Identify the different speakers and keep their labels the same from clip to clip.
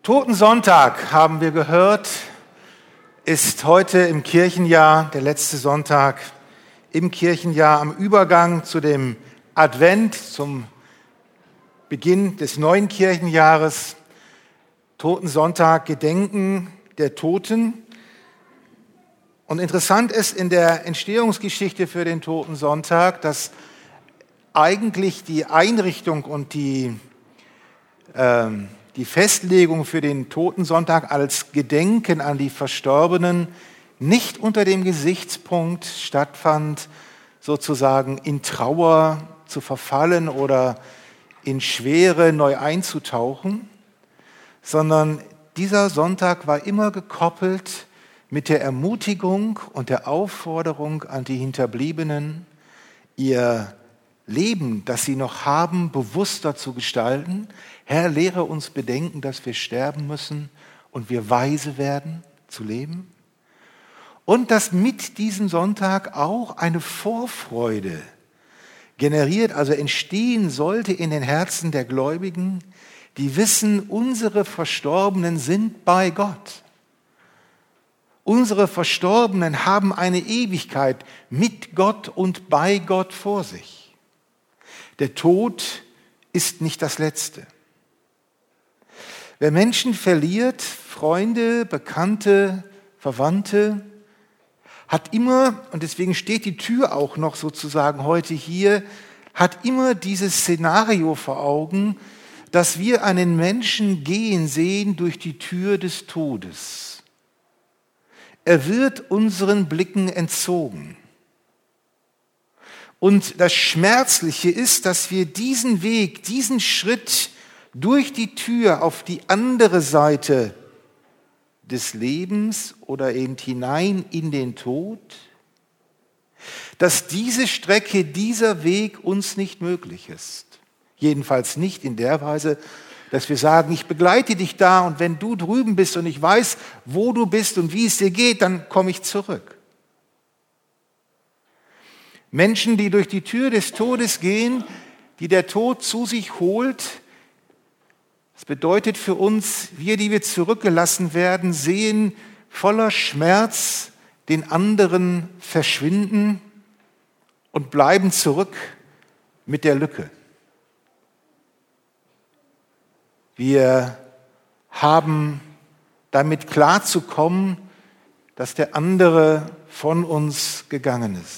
Speaker 1: Totensonntag, haben wir gehört, ist heute im Kirchenjahr, der letzte Sonntag im Kirchenjahr, am Übergang zu dem Advent, zum Beginn des neuen Kirchenjahres. Totensonntag, Gedenken der Toten. Und interessant ist in der Entstehungsgeschichte für den Totensonntag, dass eigentlich die Einrichtung und die Festlegung für den Totensonntag als Gedenken an die Verstorbenen nicht unter dem Gesichtspunkt stattfand, sozusagen in Trauer zu verfallen oder in Schwere neu einzutauchen, sondern dieser Sonntag war immer gekoppelt mit der Ermutigung und der Aufforderung an die Hinterbliebenen, ihr Leben, das sie noch haben, bewusster zu gestalten. Herr, lehre uns bedenken, dass wir sterben müssen und wir weise werden zu leben. Und dass mit diesem Sonntag auch eine Vorfreude generiert, also entstehen sollte in den Herzen der Gläubigen, die wissen, unsere Verstorbenen sind bei Gott. Unsere Verstorbenen haben eine Ewigkeit mit Gott und bei Gott vor sich. Der Tod ist nicht das Letzte. Wer Menschen verliert, Freunde, Bekannte, Verwandte, hat immer, und deswegen steht die Tür auch noch sozusagen heute hier, hat immer dieses Szenario vor Augen, dass wir einen Menschen gehen sehen durch die Tür des Todes. Er wird unseren Blicken entzogen. Und das Schmerzliche ist, dass wir diesen Weg, diesen Schritt durch die Tür auf die andere Seite des Lebens oder eben hinein in den Tod, dass diese Strecke, dieser Weg uns nicht möglich ist. Jedenfalls nicht in der Weise, dass wir sagen, ich begleite dich da und wenn du drüben bist und ich weiß, wo du bist und wie es dir geht, dann komme ich zurück. Menschen, die durch die Tür des Todes gehen, die der Tod zu sich holt, das bedeutet für uns, wir, die wir zurückgelassen werden, sehen voller Schmerz den anderen verschwinden und bleiben zurück mit der Lücke. Wir haben damit klarzukommen, dass der andere von uns gegangen ist.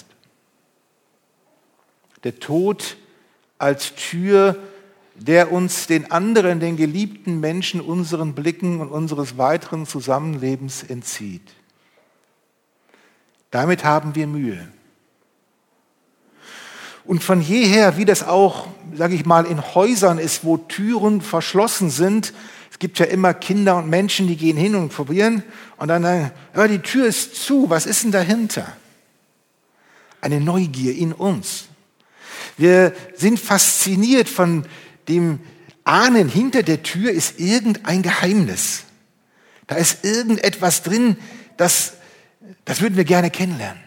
Speaker 1: Der Tod als Tür, der uns den anderen, den geliebten Menschen, unseren Blicken und unseres weiteren Zusammenlebens entzieht. Damit haben wir Mühe. Und von jeher, wie das auch, sage ich mal, in Häusern ist, wo Türen verschlossen sind, es gibt ja immer Kinder und Menschen, die gehen hin und probieren und dann sagen, ja, die Tür ist zu, was ist denn dahinter? Eine Neugier in uns. Wir sind fasziniert von dem Ahnen, hinter der Tür ist irgendein Geheimnis. Da ist irgendetwas drin, das würden wir gerne kennenlernen.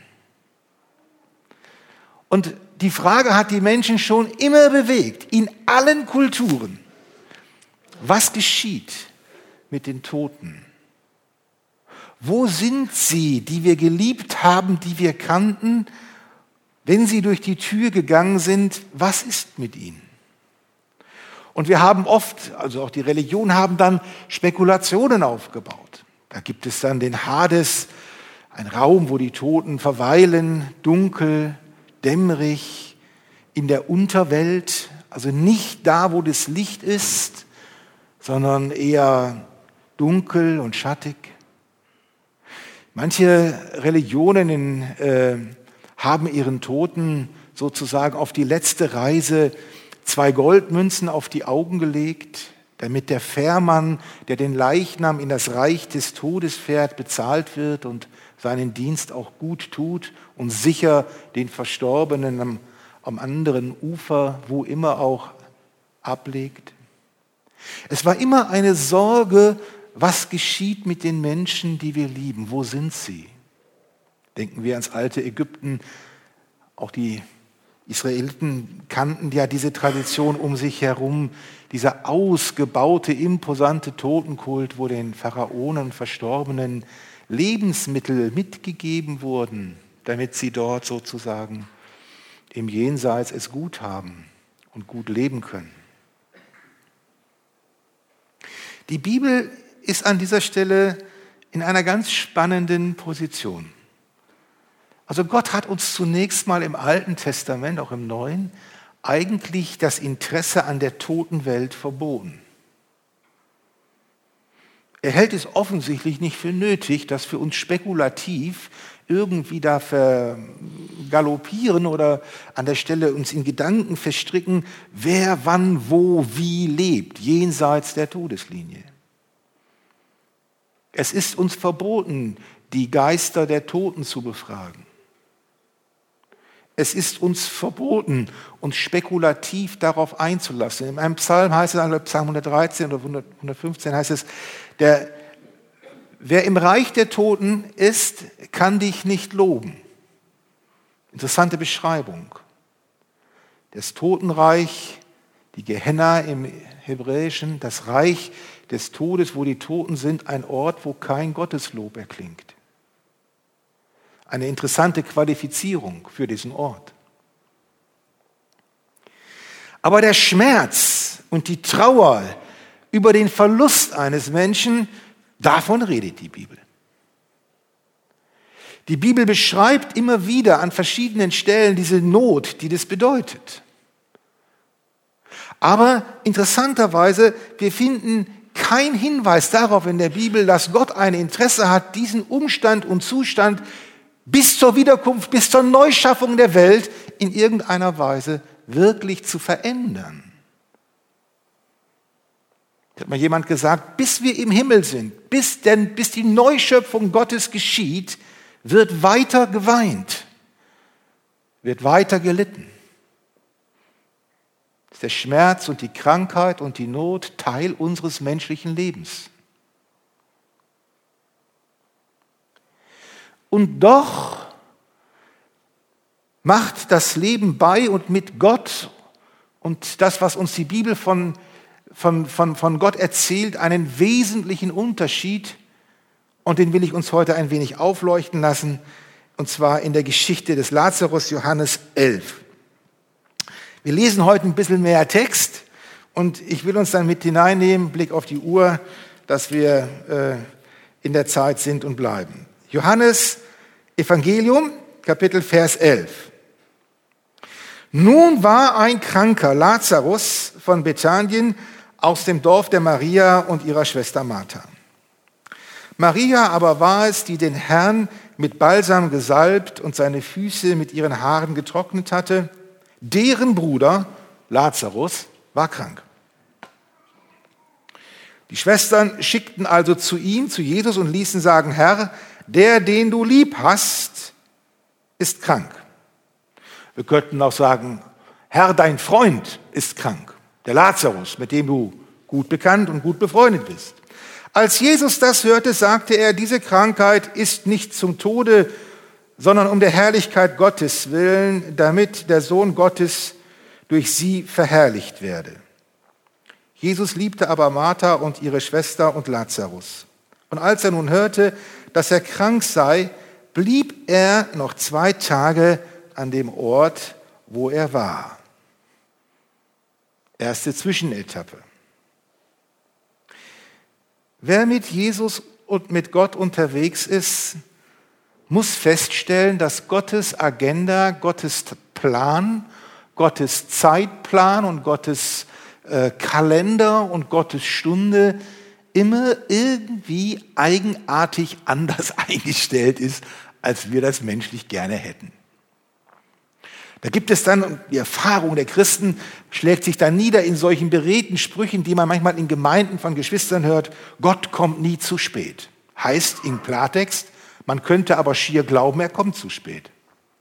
Speaker 1: Und die Frage hat die Menschen schon immer bewegt, in allen Kulturen. Was geschieht mit den Toten? Wo sind sie, die wir geliebt haben, die wir kannten? Wenn sie durch die Tür gegangen sind, was ist mit ihnen? Und wir haben oft, also auch die Religion, haben dann Spekulationen aufgebaut. Da gibt es dann den Hades, ein Raum, wo die Toten verweilen, dunkel, dämmerig, in der Unterwelt, also nicht da, wo das Licht ist, sondern eher dunkel und schattig. Manche Religionen haben ihren Toten sozusagen auf die letzte Reise 2 Goldmünzen auf die Augen gelegt, damit der Fährmann, der den Leichnam in das Reich des Todes fährt, bezahlt wird und seinen Dienst auch gut tut und sicher den Verstorbenen am anderen Ufer, wo immer auch, ablegt. Es war immer eine Sorge, was geschieht mit den Menschen, die wir lieben? Wo sind sie? Denken wir ans alte Ägypten, auch die Israeliten kannten ja diese Tradition um sich herum, dieser ausgebaute, imposante Totenkult, wo den Pharaonen und Verstorbenen Lebensmittel mitgegeben wurden, damit sie dort sozusagen im Jenseits es gut haben und gut leben können. Die Bibel ist an dieser Stelle in einer ganz spannenden Position. Also Gott hat uns zunächst mal im Alten Testament, auch im Neuen, eigentlich das Interesse an der toten Welt verboten. Er hält es offensichtlich nicht für nötig, dass wir uns spekulativ irgendwie da vergaloppieren oder an der Stelle uns in Gedanken verstricken, wer wann, wo, wie lebt, jenseits der Todeslinie. Es ist uns verboten, die Geister der Toten zu befragen. Es ist uns verboten, uns spekulativ darauf einzulassen. In einem Psalm heißt es, Psalm 113 oder 115 heißt es, wer im Reich der Toten ist, kann dich nicht loben. Interessante Beschreibung. Das Totenreich, die Gehenna im Hebräischen, das Reich des Todes, wo die Toten sind, ein Ort, wo kein Gotteslob erklingt. Eine interessante Qualifizierung für diesen Ort. Aber der Schmerz und die Trauer über den Verlust eines Menschen, davon redet die Bibel. Die Bibel beschreibt immer wieder an verschiedenen Stellen diese Not, die das bedeutet. Aber interessanterweise, wir finden keinen Hinweis darauf in der Bibel, dass Gott ein Interesse hat, diesen Umstand und Zustand bis zur Wiederkunft, bis zur Neuschaffung der Welt in irgendeiner Weise wirklich zu verändern. Da hat mal jemand gesagt, bis wir im Himmel sind, bis die Neuschöpfung Gottes geschieht, wird weiter geweint, wird weiter gelitten. Ist der Schmerz und die Krankheit und die Not Teil unseres menschlichen Lebens. Und doch macht das Leben bei und mit Gott und das, was uns die Bibel von Gott erzählt, einen wesentlichen Unterschied. Und den will ich uns heute ein wenig aufleuchten lassen, und zwar in der Geschichte des Lazarus, Johannes 11. Wir lesen heute ein bisschen mehr Text und ich will uns dann mit hineinnehmen, Blick auf die Uhr, dass wir in der Zeit sind und bleiben. Johannes Evangelium, Kapitel Vers 11. Nun war ein Kranker, Lazarus von Bethanien, aus dem Dorf der Maria und ihrer Schwester Martha. Maria aber war es, die den Herrn mit Balsam gesalbt und seine Füße mit ihren Haaren getrocknet hatte. Deren Bruder, Lazarus, war krank. Die Schwestern schickten also zu ihm, zu Jesus, und ließen sagen, Herr, der, den du lieb hast, ist krank. Wir könnten auch sagen, Herr, dein Freund ist krank. Der Lazarus, mit dem du gut bekannt und gut befreundet bist. Als Jesus das hörte, sagte er, diese Krankheit ist nicht zum Tode, sondern um der Herrlichkeit Gottes willen, damit der Sohn Gottes durch sie verherrlicht werde. Jesus liebte aber Martha und ihre Schwester und Lazarus. Und als er nun hörte, dass er krank sei, blieb er noch 2 Tage an dem Ort, wo er war. Erste Zwischenetappe. Wer mit Jesus und mit Gott unterwegs ist, muss feststellen, dass Gottes Agenda, Gottes Plan, Gottes Zeitplan und Gottes Kalender und Gottes Stunde immer irgendwie eigenartig anders eingestellt ist, als wir das menschlich gerne hätten. Da gibt es dann, und die Erfahrung der Christen schlägt sich dann nieder in solchen beredten Sprüchen, die man manchmal in Gemeinden von Geschwistern hört, Gott kommt nie zu spät. Heißt im Klartext, man könnte aber schier glauben, er kommt zu spät.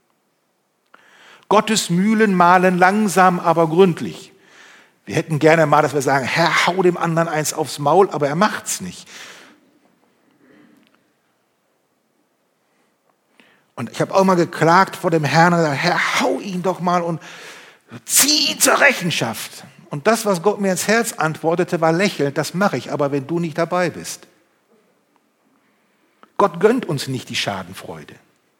Speaker 1: Gottes Mühlen mahlen langsam, aber gründlich. Wir hätten gerne mal, dass wir sagen, Herr, hau dem anderen eins aufs Maul, aber er macht's nicht. Und ich habe auch mal geklagt vor dem Herrn und gesagt, Herr, hau ihn doch mal und zieh ihn zur Rechenschaft. Und das, was Gott mir ins Herz antwortete, war lächelnd, das mache ich, aber wenn du nicht dabei bist. Gott gönnt uns nicht die Schadenfreude.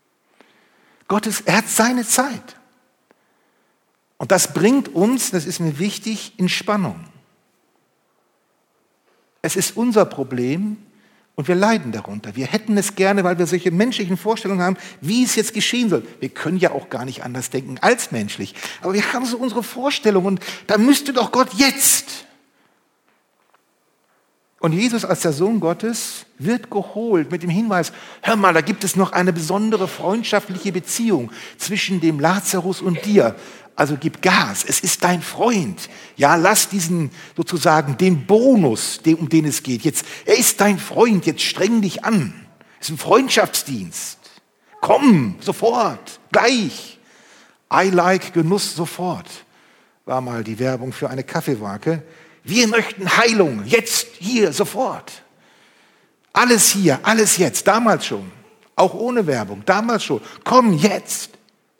Speaker 1: Er hat seine Zeit. Und das bringt uns, das ist mir wichtig, in Spannung. Es ist unser Problem und wir leiden darunter. Wir hätten es gerne, weil wir solche menschlichen Vorstellungen haben, wie es jetzt geschehen soll. Wir können ja auch gar nicht anders denken als menschlich. Aber wir haben so unsere Vorstellungen und da müsste doch Gott jetzt. Und Jesus als der Sohn Gottes wird geholt mit dem Hinweis, hör mal, da gibt es noch eine besondere freundschaftliche Beziehung zwischen dem Lazarus und dir. Also gib Gas, es ist dein Freund. Ja, lass diesen sozusagen den Bonus, um den es geht. Jetzt, er ist dein Freund, jetzt streng dich an. Es ist ein Freundschaftsdienst. Komm, sofort, gleich. I like Genuss sofort, war mal die Werbung für eine Kaffeemarke. Wir möchten Heilung, jetzt, hier, sofort. Alles hier, alles jetzt, damals schon. Auch ohne Werbung, damals schon. Komm, jetzt.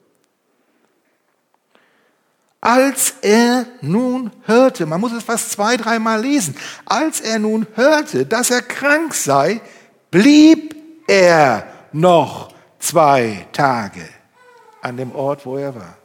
Speaker 1: Als er nun hörte, man muss es fast 2-3 Mal lesen, als er nun hörte, dass er krank sei, blieb er noch 2 Tage an dem Ort, wo er war.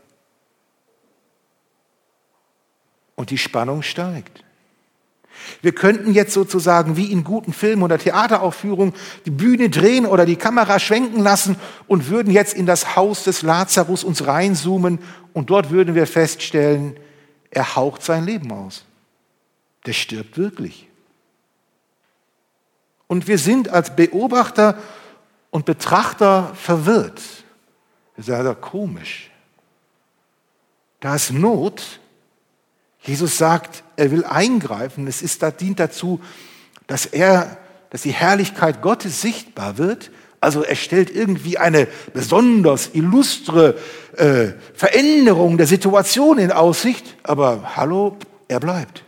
Speaker 1: Und die Spannung steigt. Wir könnten jetzt sozusagen wie in guten Filmen oder Theateraufführungen die Bühne drehen oder die Kamera schwenken lassen und würden jetzt in das Haus des Lazarus uns reinzoomen und dort würden wir feststellen, er haucht sein Leben aus. Der stirbt wirklich. Und wir sind als Beobachter und Betrachter verwirrt. Wir sagen, komisch. Da ist Not. Jesus sagt, er will eingreifen. Dient dazu, dass die Herrlichkeit Gottes sichtbar wird. Also er stellt irgendwie eine besonders illustre Veränderung der Situation in Aussicht. Aber hallo, er bleibt.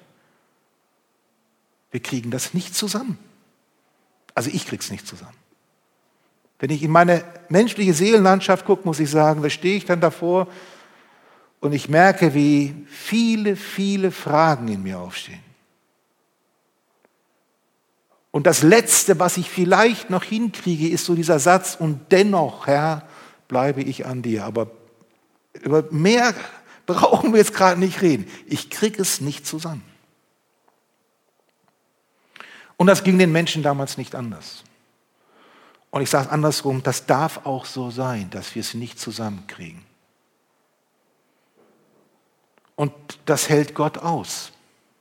Speaker 1: Wir kriegen das nicht zusammen. Also ich krieg's nicht zusammen. Wenn ich in meine menschliche Seelenlandschaft gucke, muss ich sagen, da stehe ich dann davor und ich merke, wie viele, viele Fragen in mir aufstehen. Und das Letzte, was ich vielleicht noch hinkriege, ist so dieser Satz, und dennoch, Herr, bleibe ich an dir. Aber über mehr brauchen wir jetzt gerade nicht reden. Ich kriege es nicht zusammen. Und das ging den Menschen damals nicht anders. Und ich sage es andersrum, das darf auch so sein, dass wir es nicht zusammenkriegen. Und das hält Gott aus.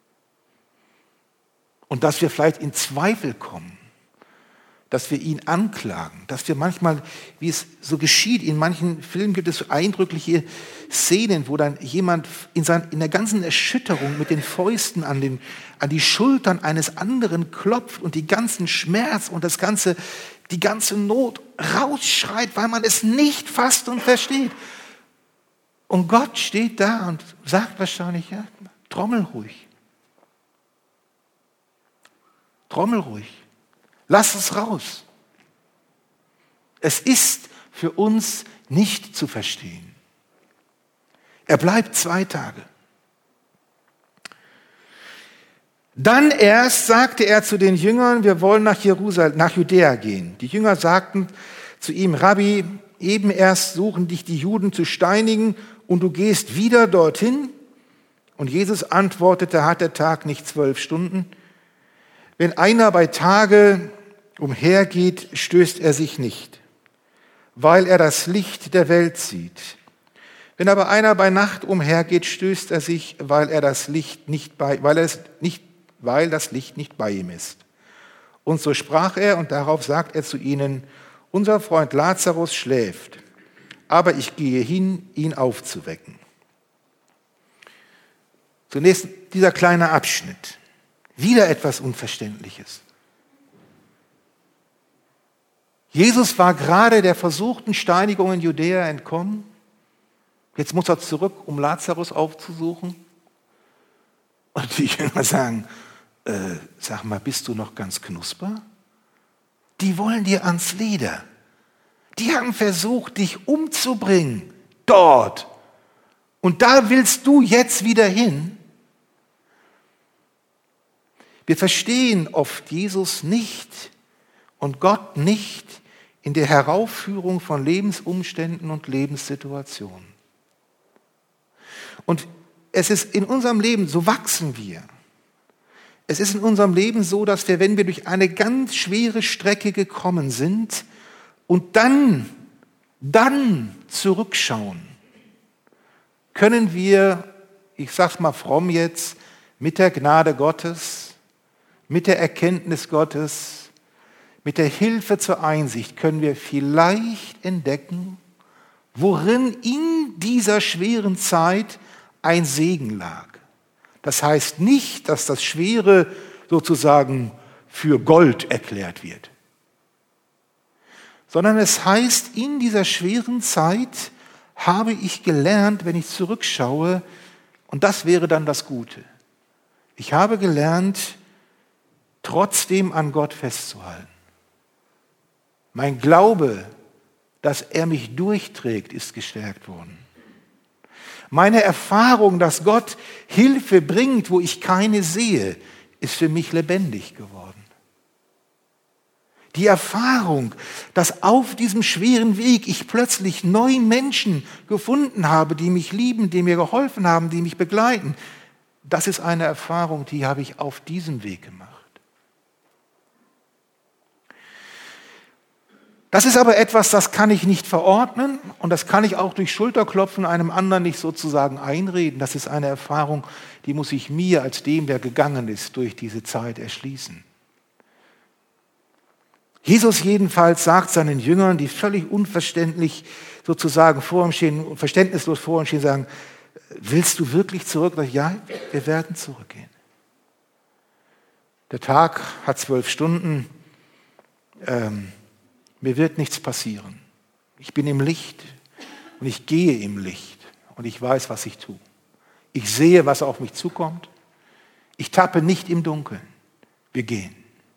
Speaker 1: Und dass wir vielleicht in Zweifel kommen, dass wir ihn anklagen, dass wir manchmal, wie es so geschieht, in manchen Filmen gibt es so eindrückliche Szenen, wo dann jemand in der ganzen Erschütterung mit den Fäusten an die Schultern eines anderen klopft und die ganzen Schmerz und die ganze Not rausschreit, weil man es nicht fasst und versteht. Und Gott steht da und sagt wahrscheinlich, ja, trommel ruhig. Trommel ruhig. Lass es raus. Es ist für uns nicht zu verstehen. Er bleibt 2 Tage. Dann erst sagte er zu den Jüngern, wir wollen nach Judäa gehen. Die Jünger sagten zu ihm, Rabbi, eben erst suchen dich die Juden zu steinigen und du gehst wieder dorthin? Und Jesus antwortete, hat der Tag nicht 12 Stunden? Wenn einer bei Tage umhergeht, stößt er sich nicht, weil er das Licht der Welt sieht. Wenn aber einer bei Nacht umhergeht, stößt er sich, weil das Licht nicht bei ihm ist. Und so sprach er, und darauf sagt er zu ihnen, unser Freund Lazarus schläft, aber ich gehe hin, ihn aufzuwecken. Zunächst dieser kleine Abschnitt. Wieder etwas Unverständliches. Jesus war gerade der versuchten Steinigung in Judäa entkommen. Jetzt muss er zurück, um Lazarus aufzusuchen. Und die Jünger sagen, sag mal, bist du noch ganz knusper? Die wollen dir ans Leder. Die haben versucht, dich umzubringen. Dort. Und da willst du jetzt wieder hin? Wir verstehen oft Jesus nicht und Gott nicht in der Heraufführung von Lebensumständen und Lebenssituationen. Und es ist in unserem Leben, so wachsen wir. Es ist in unserem Leben so, dass wir, wenn wir durch eine ganz schwere Strecke gekommen sind und dann zurückschauen, können wir, ich sag's mal fromm jetzt, mit der Gnade Gottes, mit der Erkenntnis Gottes, mit der Hilfe zur Einsicht, können wir vielleicht entdecken, worin in dieser schweren Zeit ein Segen lag. Das heißt nicht, dass das Schwere sozusagen für Gold erklärt wird, sondern es heißt, in dieser schweren Zeit habe ich gelernt, wenn ich zurückschaue, und das wäre dann das Gute. Ich habe gelernt, trotzdem an Gott festzuhalten. Mein Glaube, dass er mich durchträgt, ist gestärkt worden. Meine Erfahrung, dass Gott Hilfe bringt, wo ich keine sehe, ist für mich lebendig geworden. Die Erfahrung, dass auf diesem schweren Weg ich plötzlich neue Menschen gefunden habe, die mich lieben, die mir geholfen haben, die mich begleiten, das ist eine Erfahrung, die habe ich auf diesem Weg gemacht. Das ist aber etwas, das kann ich nicht verordnen und das kann ich auch durch Schulterklopfen einem anderen nicht sozusagen einreden. Das ist eine Erfahrung, die muss ich mir als dem, der gegangen ist, durch diese Zeit erschließen. Jesus jedenfalls sagt seinen Jüngern, die völlig unverständlich sozusagen vor ihm stehen, verständnislos vor ihm stehen, sagen, willst du wirklich zurück? Ja, wir werden zurückgehen. Der Tag hat 12 Stunden. Mir wird nichts passieren. Ich bin im Licht und ich gehe im Licht und ich weiß, was ich tue. Ich sehe, was auf mich zukommt. Ich tappe nicht im Dunkeln. Wir gehen.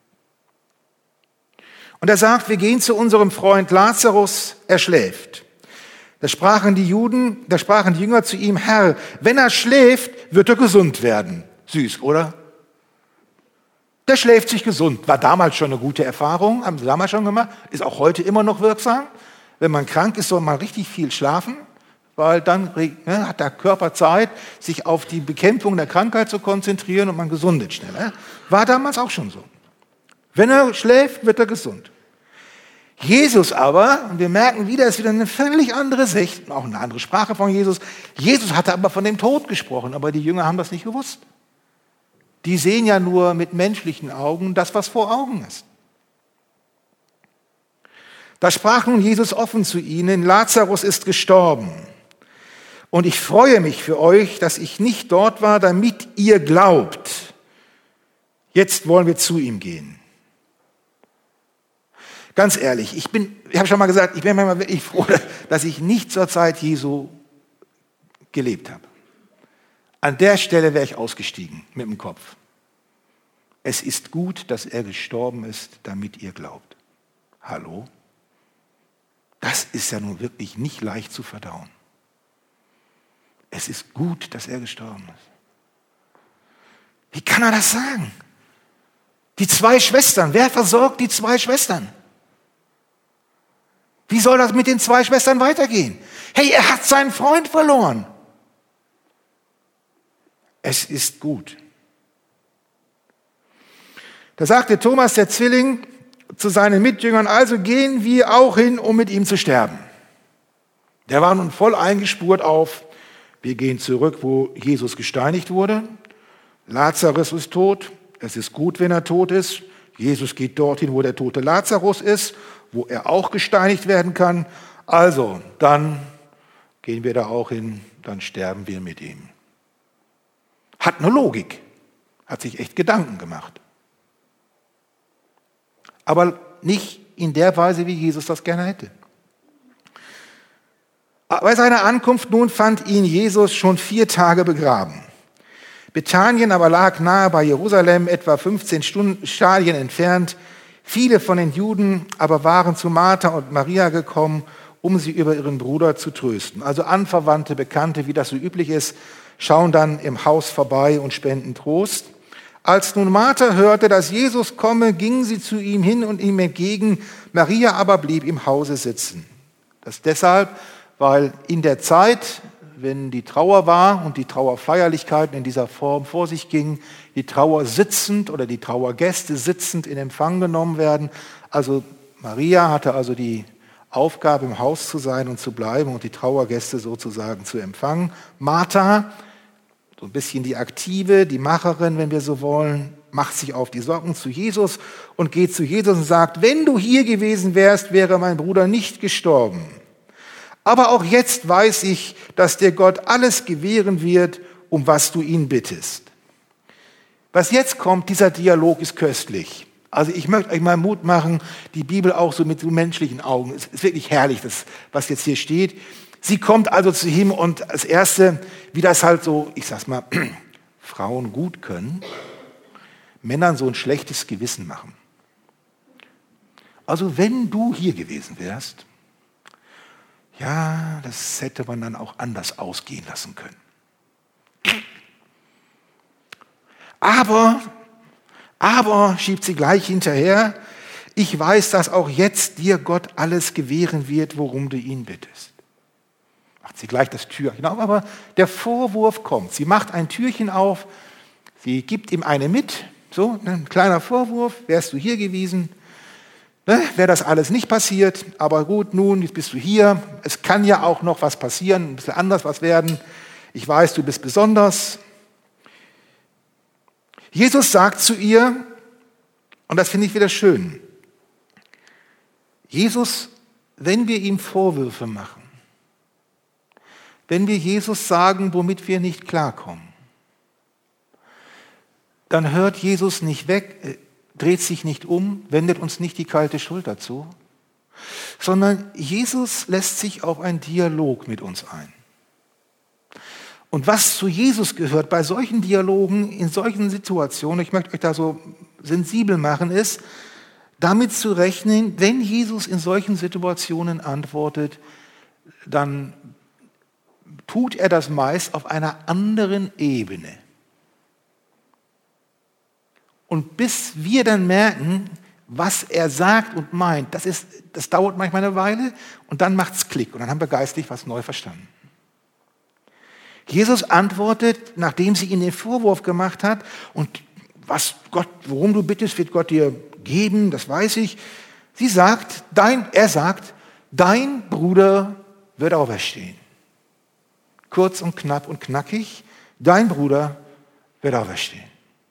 Speaker 1: Und er sagt, wir gehen zu unserem Freund Lazarus, er schläft. Da sprachen die Jünger zu ihm, Herr, wenn er schläft, wird er gesund werden. Süß, oder? Der schläft sich gesund. War damals schon eine gute Erfahrung, haben sie damals schon gemacht, ist auch heute immer noch wirksam. Wenn man krank ist, soll man richtig viel schlafen, weil dann hat der Körper Zeit, sich auf die Bekämpfung der Krankheit zu konzentrieren und man gesundet schneller. War damals auch schon so. Wenn er schläft, wird er gesund. Jesus aber, und wir merken wieder, es ist wieder eine völlig andere Sicht, auch eine andere Sprache von Jesus. Jesus hatte aber von dem Tod gesprochen, aber die Jünger haben das nicht gewusst. Die sehen ja nur mit menschlichen Augen das, was vor Augen ist. Da sprach nun Jesus offen zu ihnen, Lazarus ist gestorben. Und ich freue mich für euch, dass ich nicht dort war, damit ihr glaubt. Jetzt wollen wir zu ihm gehen. Ganz ehrlich, ich habe schon mal gesagt, ich bin manchmal wirklich froh, dass ich nicht zur Zeit Jesu gelebt habe. An der Stelle wäre ich ausgestiegen mit dem Kopf. Es ist gut, dass er gestorben ist, damit ihr glaubt. Hallo? Das ist ja nun wirklich nicht leicht zu verdauen. Es ist gut, dass er gestorben ist. Wie kann er das sagen? Die 2 Schwestern, wer versorgt die 2 Schwestern? Wie soll das mit den 2 Schwestern weitergehen? Hey, er hat seinen Freund verloren. Es ist gut. Da sagte Thomas, der Zwilling, zu seinen Mitjüngern, also gehen wir auch hin, um mit ihm zu sterben. Der war nun voll eingespurt auf, wir gehen zurück, wo Jesus gesteinigt wurde. Lazarus ist tot. Es ist gut, wenn er tot ist. Jesus geht dorthin, wo der tote Lazarus ist, wo er auch gesteinigt werden kann. Also, dann gehen wir da auch hin, dann sterben wir mit ihm. Hat eine Logik, hat sich echt Gedanken gemacht. Aber nicht in der Weise, wie Jesus das gerne hätte. Bei seiner Ankunft nun fand ihn Jesus schon 4 Tage begraben. Bethanien aber lag nahe bei Jerusalem, etwa 15 Stadien entfernt. Viele von den Juden aber waren zu Martha und Maria gekommen, um sie über ihren Bruder zu trösten. Also Anverwandte, Bekannte, wie das so üblich ist, schauen dann im Haus vorbei und spenden Trost. Als nun Martha hörte, dass Jesus komme, ging sie zu ihm hin und ihm entgegen. Maria aber blieb im Hause sitzen. Das deshalb, weil in der Zeit, wenn die Trauer war und die Trauerfeierlichkeiten in dieser Form vor sich gingen, die Trauer sitzend oder die Trauergäste sitzend in Empfang genommen werden. Also Maria hatte also die Aufgabe, im Haus zu sein und zu bleiben und die Trauergäste sozusagen zu empfangen. Martha, so ein bisschen die Aktive, die Macherin, wenn wir so wollen, macht sich auf die Socken zu Jesus und geht zu Jesus und sagt, wenn du hier gewesen wärst, wäre mein Bruder nicht gestorben. Aber auch jetzt weiß ich, dass dir Gott alles gewähren wird, um was du ihn bittest. Was jetzt kommt, dieser Dialog ist köstlich. Also ich möchte euch mal Mut machen, die Bibel auch so mit so menschlichen Augen. Es ist wirklich herrlich, das, was jetzt hier steht. Sie kommt also zu ihm und als Erste, wie das halt so, ich sag's mal, Frauen gut können, Männern so ein schlechtes Gewissen machen. Also wenn du hier gewesen wärst, ja, das hätte man dann auch anders ausgehen lassen können. Aber, schiebt sie gleich hinterher, ich weiß, dass auch jetzt dir Gott alles gewähren wird, worum du ihn bittest. Macht sie gleich das Türchen auf, aber der Vorwurf kommt. Sie macht ein Türchen auf, sie gibt ihm eine mit, so ein kleiner Vorwurf, wärst du hier gewesen, wäre das alles nicht passiert, aber gut, nun, jetzt bist du hier, es kann ja auch noch was passieren, ein bisschen anders was werden, ich weiß, du bist besonders. Jesus sagt zu ihr, und das finde ich wieder schön, Jesus, wenn wir ihm Vorwürfe machen, wenn wir Jesus sagen, womit wir nicht klarkommen, dann hört Jesus nicht weg, dreht sich nicht um, wendet uns nicht die kalte Schulter zu, sondern Jesus lässt sich auf einen Dialog mit uns ein. Und was zu Jesus gehört bei solchen Dialogen, in solchen Situationen, ich möchte euch da so sensibel machen, ist, damit zu rechnen, wenn Jesus in solchen Situationen antwortet, dann tut er das meist auf einer anderen Ebene. Und bis wir dann merken, was er sagt und meint, das dauert manchmal eine Weile und dann macht es Klick und dann haben wir geistlich was neu verstanden. Jesus antwortet, nachdem sie ihm den Vorwurf gemacht hat, und worum du bittest, wird Gott dir geben, das weiß ich. Er sagt, dein Bruder wird auferstehen. Kurz und knapp und knackig, dein Bruder wird auferstehen.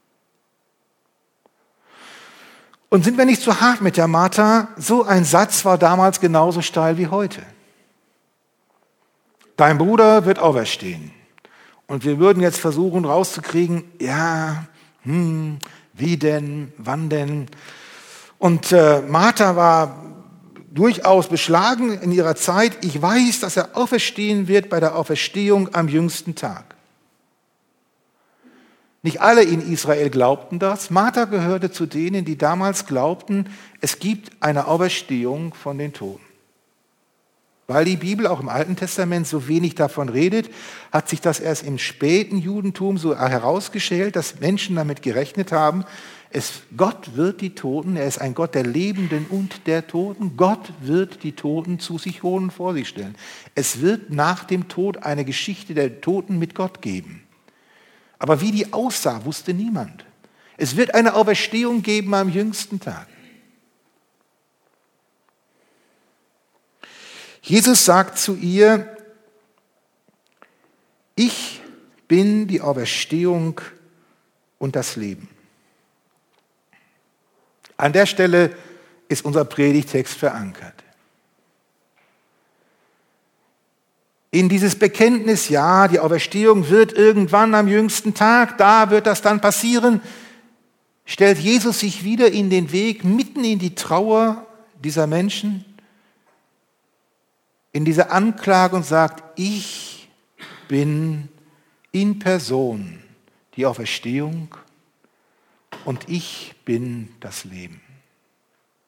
Speaker 1: Und sind wir nicht zu hart mit der Martha? So ein Satz war damals genauso steil wie heute. Dein Bruder wird auferstehen. Und wir würden jetzt versuchen rauszukriegen, ja, wie denn, wann denn? Und Martha war durchaus beschlagen in ihrer Zeit. Ich weiß, dass er auferstehen wird bei der Auferstehung am jüngsten Tag. Nicht alle in Israel glaubten das. Martha gehörte zu denen, die damals glaubten, es gibt eine Auferstehung von den Toten. Weil die Bibel auch im Alten Testament so wenig davon redet, hat sich das erst im späten Judentum so herausgestellt, dass Menschen damit gerechnet haben, Gott wird die Toten, er ist ein Gott der Lebenden und der Toten, Gott wird die Toten zu sich holen und vor sich stellen. Es wird nach dem Tod eine Geschichte der Toten mit Gott geben. Aber wie die aussah, wusste niemand. Es wird eine Auferstehung geben am jüngsten Tag. Jesus sagt zu ihr, ich bin die Auferstehung und das Leben. An der Stelle ist unser Predigtext verankert. In dieses Bekenntnis, ja, die Auferstehung wird irgendwann am jüngsten Tag, da wird das dann passieren, stellt Jesus sich wieder in den Weg, mitten in die Trauer dieser Menschen, in diese Anklage und sagt, ich bin in Person die Auferstehung und ich bin das Leben.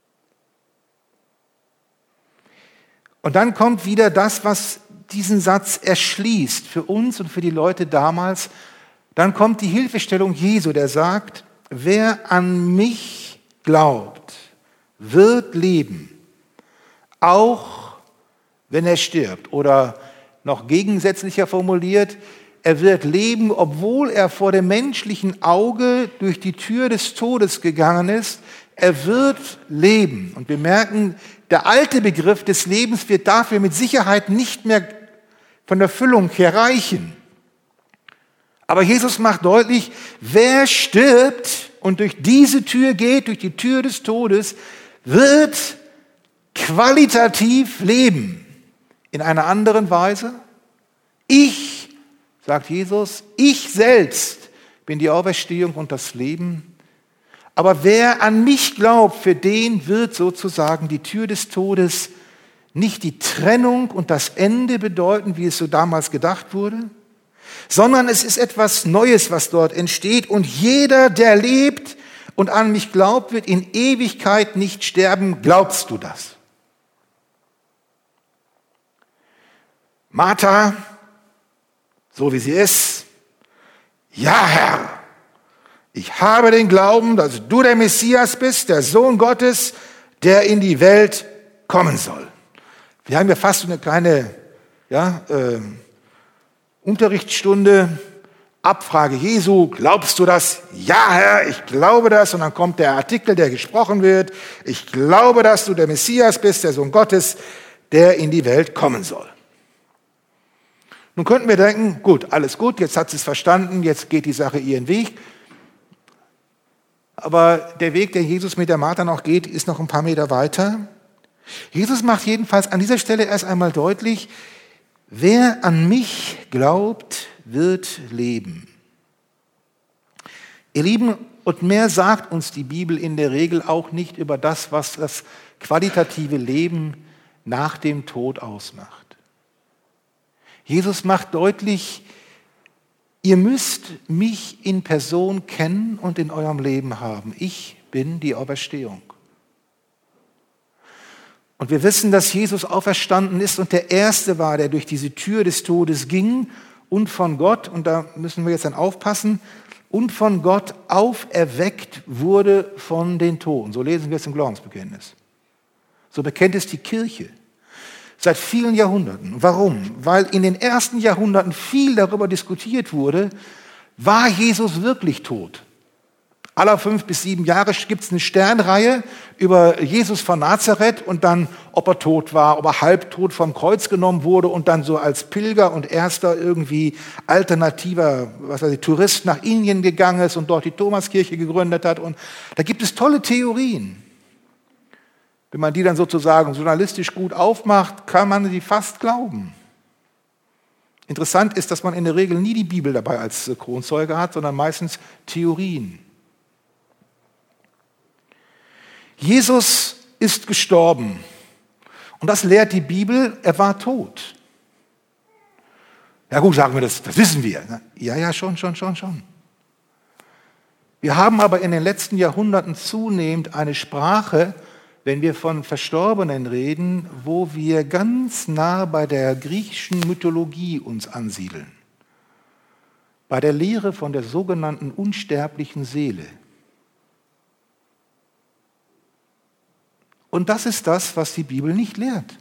Speaker 1: Und dann kommt wieder das, was diesen Satz erschließt für uns und für die Leute damals. Dann kommt die Hilfestellung Jesu, der sagt, wer an mich glaubt, wird leben, auch wenn er stirbt. Oder noch gegensätzlicher formuliert, er wird leben, obwohl er vor dem menschlichen Auge durch die Tür des Todes gegangen ist. Er wird leben. Und wir merken, der alte Begriff des Lebens wird dafür mit Sicherheit nicht mehr von der Füllung her reichen. Aber Jesus macht deutlich, wer stirbt und durch diese Tür geht, durch die Tür des Todes, wird qualitativ leben. In einer anderen Weise. Ich, sagt Jesus, ich selbst bin die Auferstehung und das Leben. Aber wer an mich glaubt, für den wird sozusagen die Tür des Todes nicht die Trennung und das Ende bedeuten, wie es so damals gedacht wurde, sondern es ist etwas Neues, was dort entsteht. Und jeder, der lebt und an mich glaubt, wird in Ewigkeit nicht sterben. Glaubst du das? Martha, so wie sie ist, ja Herr, ich habe den Glauben, dass du der Messias bist, der Sohn Gottes, der in die Welt kommen soll. Wir haben ja fast eine kleine Unterrichtsstunde, Abfrage Jesu, glaubst du das? Ja Herr, ich glaube das. Und dann kommt der Artikel, der gesprochen wird, ich glaube, dass du der Messias bist, der Sohn Gottes, der in die Welt kommen soll. Nun könnten wir denken, gut, alles gut, jetzt hat sie es verstanden, jetzt geht die Sache ihren Weg. Aber der Weg, den Jesus mit der Martha noch geht, ist noch ein paar Meter weiter. Jesus macht jedenfalls an dieser Stelle erst einmal deutlich, wer an mich glaubt, wird leben. Ihr Lieben, und mehr sagt uns die Bibel in der Regel auch nicht über das, was das qualitative Leben nach dem Tod ausmacht. Jesus macht deutlich, ihr müsst mich in Person kennen und in eurem Leben haben. Ich bin die Auferstehung. Und wir wissen, dass Jesus auferstanden ist und der Erste war, der durch diese Tür des Todes ging und von Gott, und da müssen wir jetzt dann aufpassen, und von Gott auferweckt wurde von den Toten. So lesen wir es im Glaubensbekenntnis. So bekennt es die Kirche. Seit vielen Jahrhunderten. Warum? Weil in den ersten Jahrhunderten viel darüber diskutiert wurde, war Jesus wirklich tot? Alle 5 bis 7 Jahre gibt es eine Sternreihe über Jesus von Nazareth und dann, ob er tot war, ob er halbtot vom Kreuz genommen wurde und dann so als Pilger und erster irgendwie alternativer Tourist nach Indien gegangen ist und dort die Thomaskirche gegründet hat. Und da gibt es tolle Theorien. Wenn man die dann sozusagen journalistisch gut aufmacht, kann man sie fast glauben. Interessant ist, dass man in der Regel nie die Bibel dabei als Kronzeuge hat, sondern meistens Theorien. Jesus ist gestorben. Und das lehrt die Bibel, er war tot. Ja gut, sagen wir das wissen wir. Ja, schon. Wir haben aber in den letzten Jahrhunderten zunehmend eine Sprache, wenn wir von Verstorbenen reden, wo wir ganz nah bei der griechischen Mythologie uns ansiedeln. Bei der Lehre von der sogenannten unsterblichen Seele. Und das ist das, was die Bibel nicht lehrt.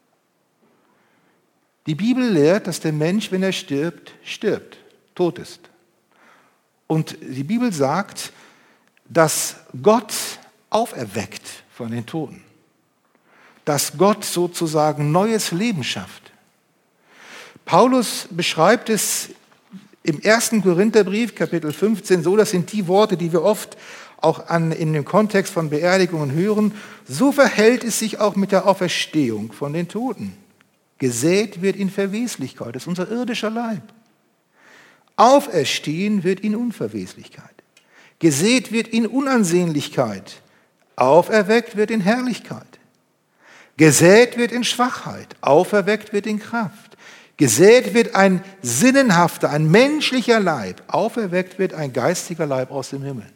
Speaker 1: Die Bibel lehrt, dass der Mensch, wenn er stirbt, tot ist. Und die Bibel sagt, dass Gott auferweckt von den Toten. Dass Gott sozusagen neues Leben schafft. Paulus beschreibt es im 1. Korintherbrief, Kapitel 15, so, das sind die Worte, die wir oft auch in dem Kontext von Beerdigungen hören. So verhält es sich auch mit der Auferstehung von den Toten. Gesät wird in Verweslichkeit, das ist unser irdischer Leib. Auferstehen wird in Unverweslichkeit. Gesät wird in Unansehnlichkeit. Auferweckt wird in Herrlichkeit. Gesät wird in Schwachheit. Auferweckt wird in Kraft. Gesät wird ein sinnenhafter, ein menschlicher Leib. Auferweckt wird ein geistiger Leib aus dem Himmel.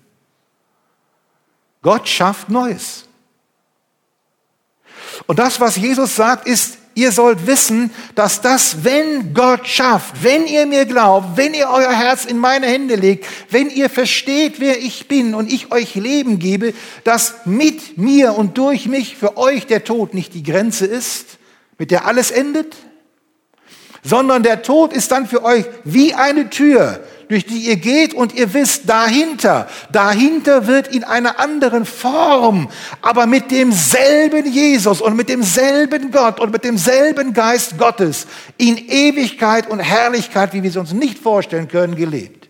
Speaker 1: Gott schafft Neues. Und das, was Jesus sagt, ist ihr sollt wissen, dass das, wenn Gott schafft, wenn ihr mir glaubt, wenn ihr euer Herz in meine Hände legt, wenn ihr versteht, wer ich bin und ich euch Leben gebe, dass mit mir und durch mich für euch der Tod nicht die Grenze ist, mit der alles endet, sondern der Tod ist dann für euch wie eine Tür, durch die ihr geht und ihr wisst, dahinter wird in einer anderen Form, aber mit demselben Jesus und mit demselben Gott und mit demselben Geist Gottes in Ewigkeit und Herrlichkeit, wie wir es uns nicht vorstellen können, gelebt.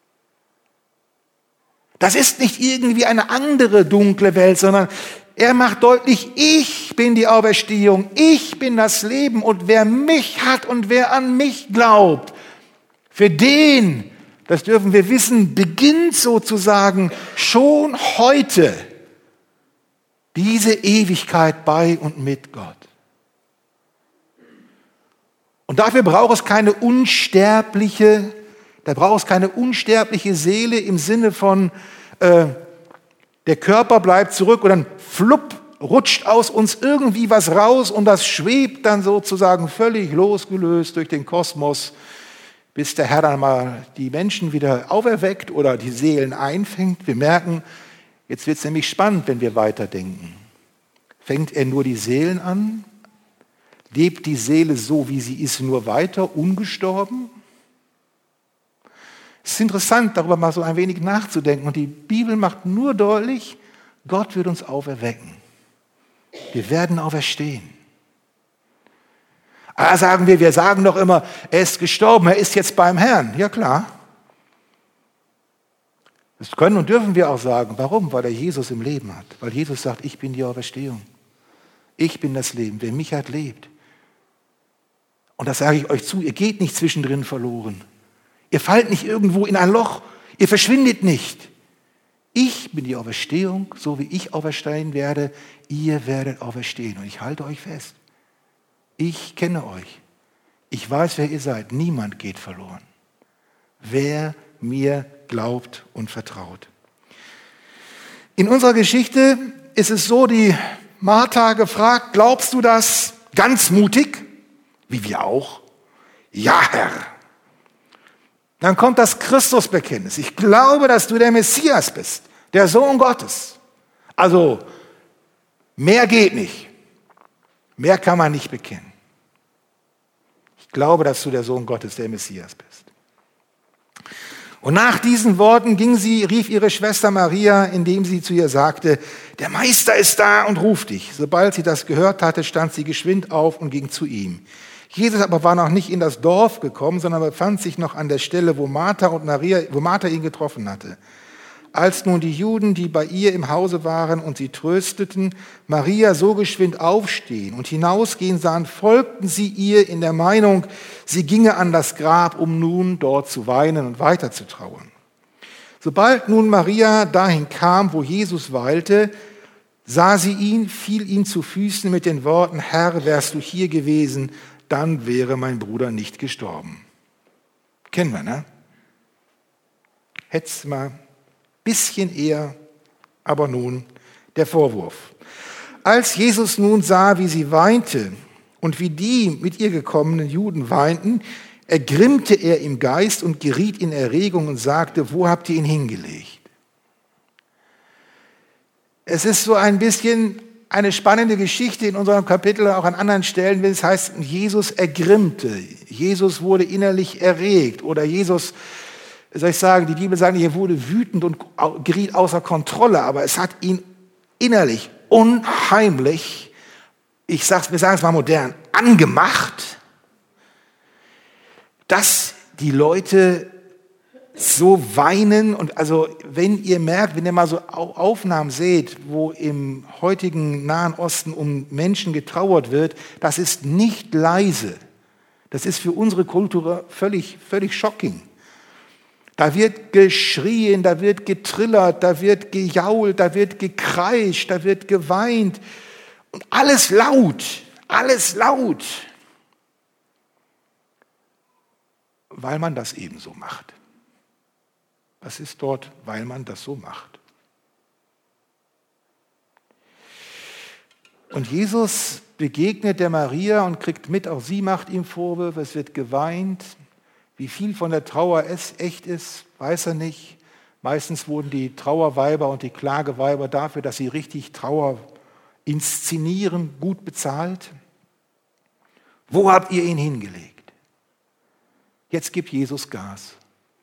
Speaker 1: Das ist nicht irgendwie eine andere dunkle Welt, sondern er macht deutlich, ich bin die Auferstehung, ich bin das Leben und wer mich hat und wer an mich glaubt, für den, das dürfen wir wissen, beginnt sozusagen schon heute diese Ewigkeit bei und mit Gott. Und dafür braucht es keine unsterbliche Seele im Sinne von, der Körper bleibt zurück und dann flupp rutscht aus uns irgendwie was raus und das schwebt dann sozusagen völlig losgelöst durch den Kosmos, bis der Herr dann mal die Menschen wieder auferweckt oder die Seelen einfängt. Wir merken, jetzt wird es nämlich spannend, wenn wir weiterdenken. Fängt er nur die Seelen an? Lebt die Seele so, wie sie ist, nur weiter, ungestorben? Es ist interessant, darüber mal so ein wenig nachzudenken. Und die Bibel macht nur deutlich, Gott wird uns auferwecken. Wir werden auferstehen. Ah, wir sagen doch immer, er ist gestorben, er ist jetzt beim Herrn. Ja klar. Das können und dürfen wir auch sagen. Warum? Weil er Jesus im Leben hat. Weil Jesus sagt, ich bin die Auferstehung. Ich bin das Leben. Wer mich hat, lebt. Und das sage ich euch zu, ihr geht nicht zwischendrin verloren. Ihr fallt nicht irgendwo in ein Loch. Ihr verschwindet nicht. Ich bin die Auferstehung, so wie ich auferstehen werde. Ihr werdet auferstehen. Und ich halte euch fest. Ich kenne euch. Ich weiß, wer ihr seid. Niemand geht verloren. Wer mir glaubt und vertraut. In unserer Geschichte ist es so, die Martha gefragt, glaubst du das? Ganz mutig, wie wir auch. Ja, Herr. Dann kommt das Christusbekenntnis. Ich glaube, dass du der Messias bist, der Sohn Gottes. Also, mehr geht nicht. Mehr kann man nicht bekennen. Ich glaube, dass du der Sohn Gottes, der Messias bist. Und nach diesen Worten rief ihre Schwester Maria, indem sie zu ihr sagte, der Meister ist da und ruft dich. Sobald sie das gehört hatte, stand sie geschwind auf und ging zu ihm. Jesus aber war noch nicht in das Dorf gekommen, sondern befand sich noch an der Stelle, wo Martha ihn getroffen hatte. Als nun die Juden, die bei ihr im Hause waren und sie trösteten, Maria so geschwind aufstehen und hinausgehen sahen, folgten sie ihr in der Meinung, sie ginge an das Grab, um nun dort zu weinen und weiter zu trauern. Sobald nun Maria dahin kam, wo Jesus weilte, sah sie ihn, fiel ihm zu Füßen mit den Worten, Herr, wärst du hier gewesen, dann wäre mein Bruder nicht gestorben. Kennen wir, ne? Hätt's mal bisschen eher, aber nun der Vorwurf. Als Jesus nun sah, wie sie weinte und wie die mit ihr gekommenen Juden weinten, ergrimmte er im Geist und geriet in Erregung und sagte, wo habt ihr ihn hingelegt? Es ist so ein bisschen eine spannende Geschichte in unserem Kapitel, auch an anderen Stellen, wenn es heißt, Jesus ergrimmte, Jesus wurde innerlich erregt oder Jesus, soll ich sagen, die Bibel sagt, er wurde wütend und geriet außer Kontrolle, aber es hat ihn innerlich unheimlich, wir sagen es mal modern, angemacht, dass die Leute so weinen. Und also wenn ihr mal so Aufnahmen seht, wo im heutigen Nahen Osten um Menschen getrauert wird, das ist nicht leise. Das ist für unsere Kultur völlig shocking. Da wird geschrien, da wird getrillert, da wird gejault, da wird gekreischt, da wird geweint. Und alles laut, weil man das eben so macht. Was ist dort, weil man das so macht? Und Jesus begegnet der Maria und kriegt mit, auch sie macht ihm Vorwürfe, es wird geweint. Wie viel von der Trauer es echt ist, weiß er nicht. Meistens wurden die Trauerweiber und die Klageweiber dafür, dass sie richtig Trauer inszenieren, gut bezahlt. Wo habt ihr ihn hingelegt? Jetzt gibt Jesus Gas.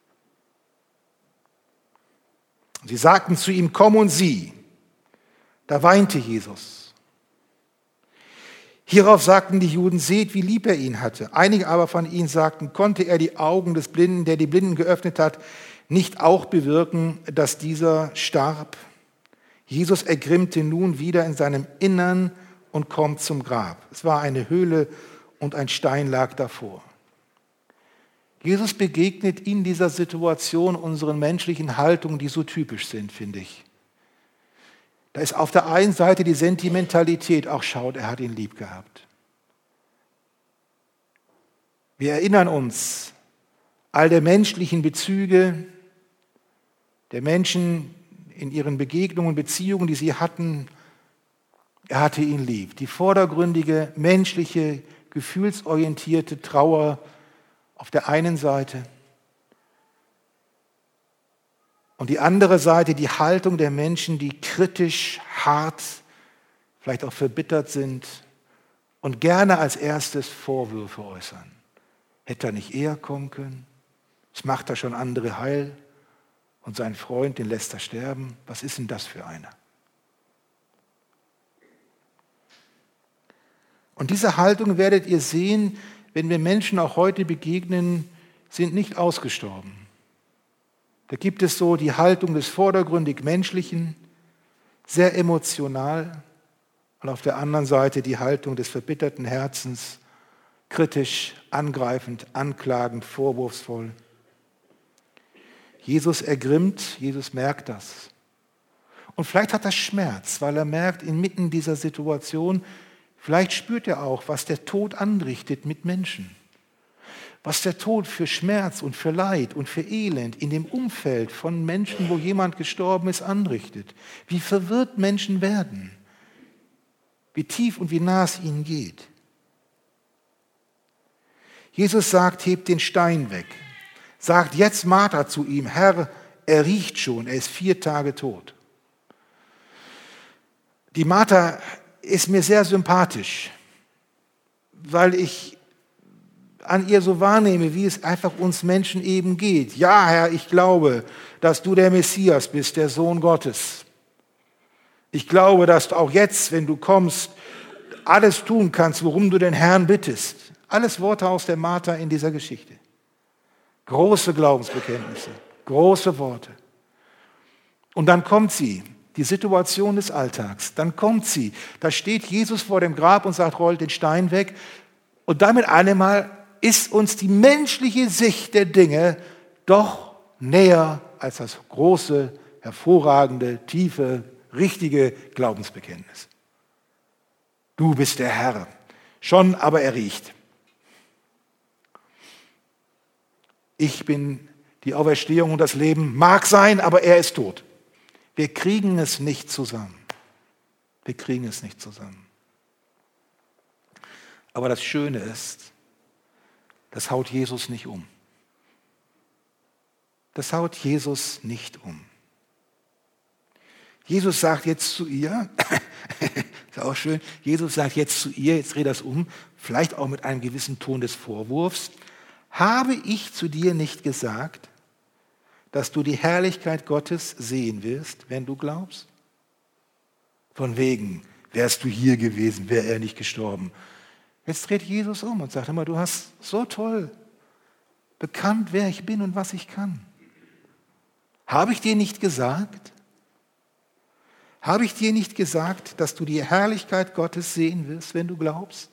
Speaker 1: Sie sagten zu ihm, komm und sieh. Da weinte Jesus. Hierauf sagten die Juden, seht, wie lieb er ihn hatte. Einige aber von ihnen sagten, konnte er die Augen des Blinden, der die Blinden geöffnet hat, nicht auch bewirken, dass dieser starb? Jesus ergrimmte nun wieder in seinem Innern und kommt zum Grab. Es war eine Höhle und ein Stein lag davor. Jesus begegnet in dieser Situation unseren menschlichen Haltungen, die so typisch sind, finde ich. Da ist auf der einen Seite die Sentimentalität, auch schaut, er hat ihn lieb gehabt. Wir erinnern uns all der menschlichen Bezüge, der Menschen in ihren Begegnungen, Beziehungen, die sie hatten. Er hatte ihn lieb. Die vordergründige, menschliche, gefühlsorientierte Trauer auf der einen Seite und die andere Seite, die Haltung der Menschen, die kritisch, hart, vielleicht auch verbittert sind und gerne als erstes Vorwürfe äußern. Hätte er nicht eher kommen können? Das macht er schon andere heil und seinen Freund, den lässt er sterben. Was ist denn das für einer? Und diese Haltung werdet ihr sehen, wenn wir Menschen auch heute begegnen, sind nicht ausgestorben. Da gibt es so die Haltung des vordergründig Menschlichen, sehr emotional, und auf der anderen Seite die Haltung des verbitterten Herzens, kritisch, angreifend, anklagend, vorwurfsvoll. Jesus ergrimmt, Jesus merkt das. Und vielleicht hat er Schmerz, weil er merkt, inmitten dieser Situation, vielleicht spürt er auch, was der Tod anrichtet mit Menschen. Was der Tod für Schmerz und für Leid und für Elend in dem Umfeld von Menschen, wo jemand gestorben ist, anrichtet. Wie verwirrt Menschen werden. Wie tief und wie nah es ihnen geht. Jesus sagt, hebt den Stein weg. Sagt jetzt Martha zu ihm, Herr, er riecht schon, er ist 4 Tage tot. Die Martha ist mir sehr sympathisch, weil ich an ihr so wahrnehme, wie es einfach uns Menschen eben geht. Ja, Herr, ich glaube, dass du der Messias bist, der Sohn Gottes. Ich glaube, dass du auch jetzt, wenn du kommst, alles tun kannst, worum du den Herrn bittest. Alles Worte aus der Martha in dieser Geschichte. Große Glaubensbekenntnisse, große Worte. Und dann kommt sie, die Situation des Alltags. Dann kommt sie, da steht Jesus vor dem Grab und sagt, rollt den Stein weg. Und damit einmal ist uns die menschliche Sicht der Dinge doch näher als das große, hervorragende, tiefe, richtige Glaubensbekenntnis. Du bist der Herr. Schon, aber er riecht. Ich bin die Auferstehung und das Leben. Mag sein, aber er ist tot. Wir kriegen es nicht zusammen. Wir kriegen es nicht zusammen. Aber das Schöne ist, das haut Jesus nicht um. Das haut Jesus nicht um. Jesus sagt jetzt zu ihr, ist auch schön, Jesus sagt jetzt zu ihr, jetzt dreh das um, vielleicht auch mit einem gewissen Ton des Vorwurfs, habe ich zu dir nicht gesagt, dass du die Herrlichkeit Gottes sehen wirst, wenn du glaubst? Von wegen, wärst du hier gewesen, wäre er nicht gestorben. Jetzt dreht Jesus um und sagt immer, du hast so toll bekannt, wer ich bin und was ich kann. Habe ich dir nicht gesagt? Habe ich dir nicht gesagt, dass du die Herrlichkeit Gottes sehen wirst, wenn du glaubst?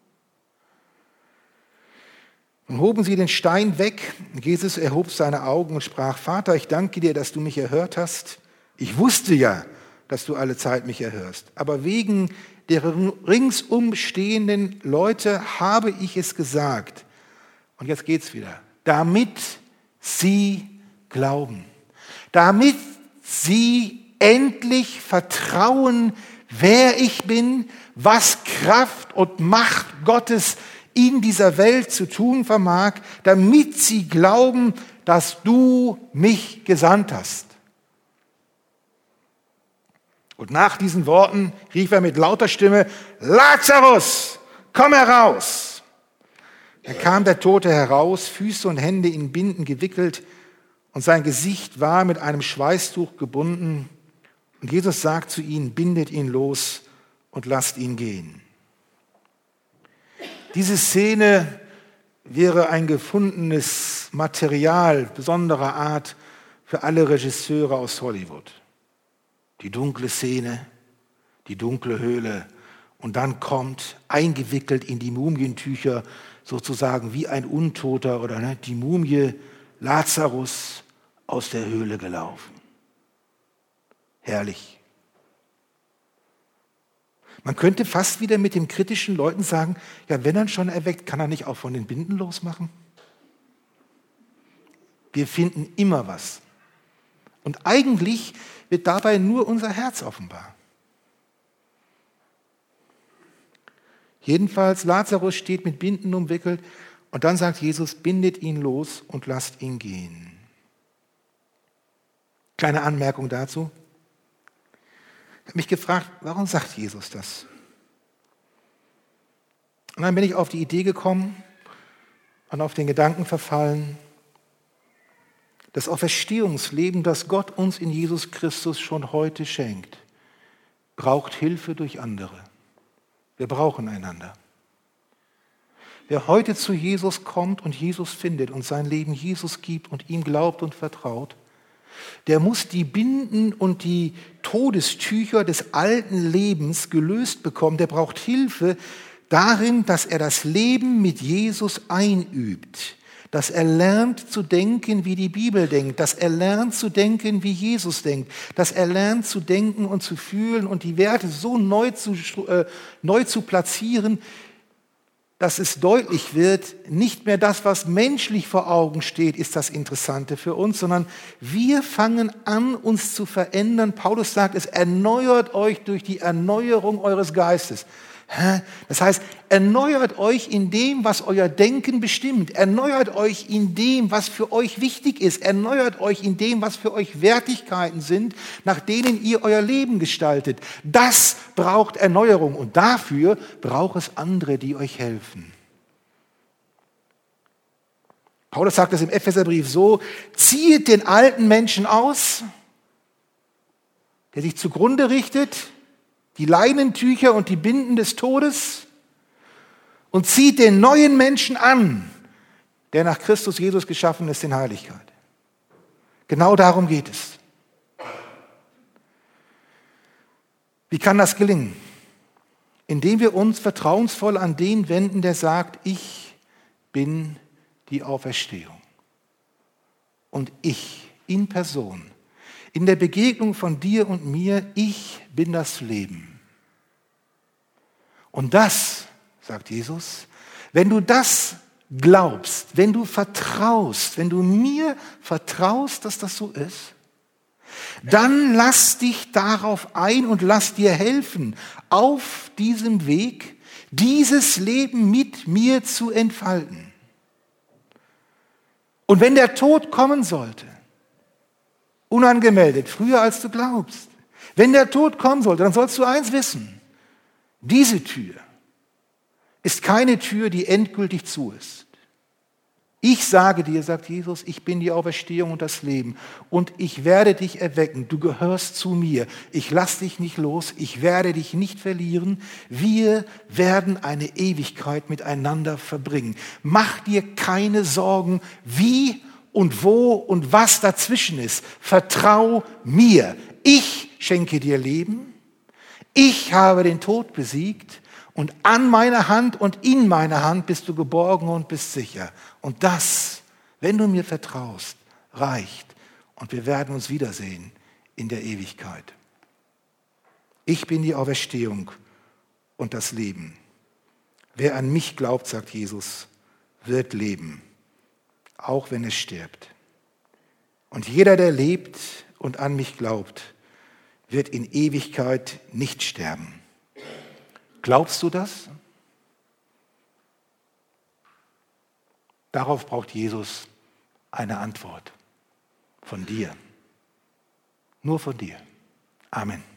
Speaker 1: Und hoben sie den Stein weg. Jesus erhob seine Augen und sprach, Vater, ich danke dir, dass du mich erhört hast. Ich wusste ja, dass du alle Zeit mich erhörst. Aber wegen der ringsum stehenden Leute habe ich es gesagt. Und jetzt geht's wieder. Damit sie glauben. Damit sie endlich vertrauen, wer ich bin, was Kraft und Macht Gottes in dieser Welt zu tun vermag, damit sie glauben, dass du mich gesandt hast. Und nach diesen Worten rief er mit lauter Stimme, Lazarus, komm heraus! Da kam der Tote heraus, Füße und Hände in Binden gewickelt und sein Gesicht war mit einem Schweißtuch gebunden. Und Jesus sagt zu ihnen, bindet ihn los und lasst ihn gehen. Diese Szene wäre ein gefundenes Material besonderer Art für alle Regisseure aus Hollywood. Die dunkle Szene, die dunkle Höhle und dann kommt, eingewickelt in die Mumientücher, sozusagen wie ein Untoter oder die Mumie Lazarus aus der Höhle gelaufen. Herrlich. Man könnte fast wieder mit den kritischen Leuten sagen, ja, wenn er schon erweckt, kann er nicht auch von den Binden losmachen? Wir finden immer was. Und eigentlich wird dabei nur unser Herz offenbar. Jedenfalls, Lazarus steht mit Binden umwickelt und dann sagt Jesus, bindet ihn los und lasst ihn gehen. Kleine Anmerkung dazu. Ich habe mich gefragt, warum sagt Jesus das? Und dann bin ich auf die Idee gekommen und auf den Gedanken verfallen, das Auferstehungsleben, das Gott uns in Jesus Christus schon heute schenkt, braucht Hilfe durch andere. Wir brauchen einander. Wer heute zu Jesus kommt und Jesus findet und sein Leben Jesus gibt und ihm glaubt und vertraut, der muss die Binden und die Todestücher des alten Lebens gelöst bekommen. Der braucht Hilfe darin, dass er das Leben mit Jesus einübt, dass er lernt zu denken, wie die Bibel denkt, dass er lernt zu denken, wie Jesus denkt, dass er lernt zu denken und zu fühlen und die Werte so neu zu platzieren, dass es deutlich wird, nicht mehr das, was menschlich vor Augen steht, ist das Interessante für uns, sondern wir fangen an, uns zu verändern. Paulus sagt, es erneuert euch durch die Erneuerung eures Geistes. Das heißt, erneuert euch in dem, was euer Denken bestimmt. Erneuert euch in dem, was für euch wichtig ist. Erneuert euch in dem, was für euch Wertigkeiten sind, nach denen ihr euer Leben gestaltet. Das braucht Erneuerung und dafür braucht es andere, die euch helfen. Paulus sagt es im Epheserbrief so, zieht den alten Menschen aus, der sich zugrunde richtet, die Leinentücher und die Binden des Todes und zieht den neuen Menschen an, der nach Christus Jesus geschaffen ist in Heiligkeit. Genau darum geht es. Wie kann das gelingen? Indem wir uns vertrauensvoll an den wenden, der sagt, ich bin die Auferstehung. Und ich in Person, in der Begegnung von dir und mir, ich bin das Leben. Und das, sagt Jesus, wenn du das glaubst, wenn du vertraust, wenn du mir vertraust, dass das so ist, dann lass dich darauf ein und lass dir helfen, auf diesem Weg dieses Leben mit mir zu entfalten. Und wenn der Tod kommen sollte, unangemeldet, früher als du glaubst, wenn der Tod kommen sollte, dann sollst du eins wissen, diese Tür ist keine Tür, die endgültig zu ist. Ich sage dir, sagt Jesus, ich bin die Auferstehung und das Leben und ich werde dich erwecken. Du gehörst zu mir. Ich lasse dich nicht los. Ich werde dich nicht verlieren. Wir werden eine Ewigkeit miteinander verbringen. Mach dir keine Sorgen, wie und wo und was dazwischen ist. Vertrau mir. Ich schenke dir Leben. Ich habe den Tod besiegt. Und an meiner Hand und in meiner Hand bist du geborgen und bist sicher. Und das, wenn du mir vertraust, reicht. Und wir werden uns wiedersehen in der Ewigkeit. Ich bin die Auferstehung und das Leben. Wer an mich glaubt, sagt Jesus, wird leben, auch wenn es stirbt. Und jeder, der lebt und an mich glaubt, wird in Ewigkeit nicht sterben. Glaubst du das? Darauf braucht Jesus eine Antwort von dir. Nur von dir. Amen.